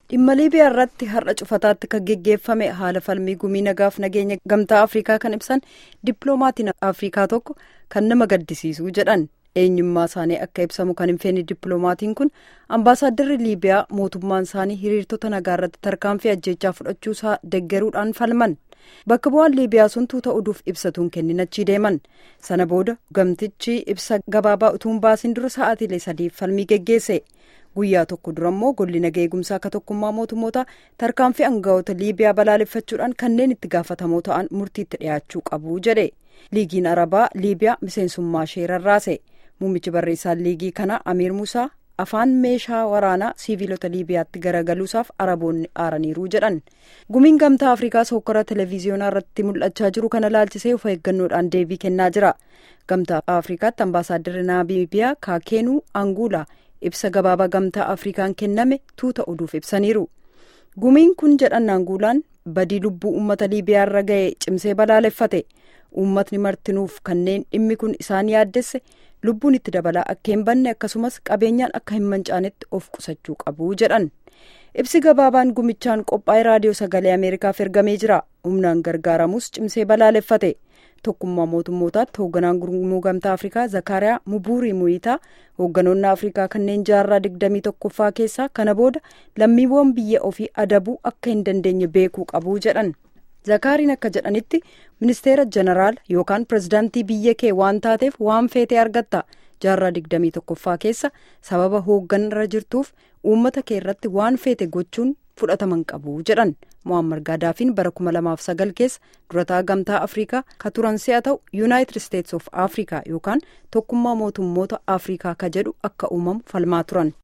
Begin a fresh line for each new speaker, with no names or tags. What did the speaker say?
dhimma Liibiyaa irratti har'a cufataatti kan geggeeffame haala falmii gumii nagaaf nageenya gamtaa Afrikaa kan ibsan dippiloomaatiin Afrikaa tokko kan nama gaddisiisu jedhan. Eenyummaa isaanii akka ibsamu kan hin feene dippiloomaatiin kun ambaasaaddarri Liibiyaa mootummaan isaanii hiriirtota nagaa irratti tarkaanfii ajjeechaa fudhachuusaa deggeruudhaan falman. Bakka bu'aan Liibiyaa sun tuuta oduuf ibsatuun kennin achii deeman. Sana booda gamtichi ibsa gabaabaa utuu hin baasin dura sa'aatiilee 3 falmii geggeesse. Guyyaa tokko dura immoo golli nagaa eegumsaa akka tokkummaa mootummoota tarkaanfii aangawoota Liibiyaa balaaleffachuudhaan kanneen itti gaafatamoo ta'an murtiitti dhiyaachuu qabu jedhe. Liigiin Arabaa Liibiyaa miseensummaa ishee rarraase. Muummichi barreessaan liigii kana Amiir Musaa afaan meeshaa waraanaa siiviilota Liibiyaatti garagaluusaaf Araboonni aaraniiru jedhan. Gumiin gamtaa Afrikaa sookora televiziyoonaa irratti mul'achaa jiru kana laalchisee of eeggannoodhaan deebii kennaa jira. Gamtaa Afrikaatti ambaasaaddarri Namiibiyaa Kaakeenuu Anguulaa ibsa gabaabaa gamtaa Afrikaan kenname tuuta oduuf ibsaniiru. Gumiin kun jedhan Anguulaan badii lubbuu uummata Liibiyaa irra ga'e cimsee balaaleffate. Uummatni martinuuf kanneen dhimmi kun isaan yaaddesse lubbuun itti dabalaa akka hin banne akkasumas qabeenyaan akka hin mancaanetti of qusachuu qabu jedhan. Ibsi gabaabaan gumichaan qophaa'ee raadiyoo sagalee Ameerikaaf ergamee jira. Humnaan gargaaramus cimsee balaaleffate. Tokkummaa mootummootaatti hoogganaan gurmuu gamtaa Afrikaa Zakariyaa Muburii Muyitaa hoogganoonni Afrikaa kanneen jaarraa 21ffaa keessaa kana booda lammiiwwan biyya ofii adabuu akka hin dandeenye beekuu qabu jedhan. Zakariin akka jedhanitti ministeera jeneraal yookaan pirezidaantii biyya kee waan taateef waan feetee argatta. Jaarraa 21ffaa keessa sababa hoogganarra jirtuuf uummata kee irratti waan feete gochuun fudhataman qabu jedhan. Muammar Gaadaafiin bara 2009 keessa durataa gamtaa Afrikaa ka turan si'a ta'u United States of Africa yookaan tokkummaa mootummoota Afrikaa ka jedhu akka uumamu falmaa turan.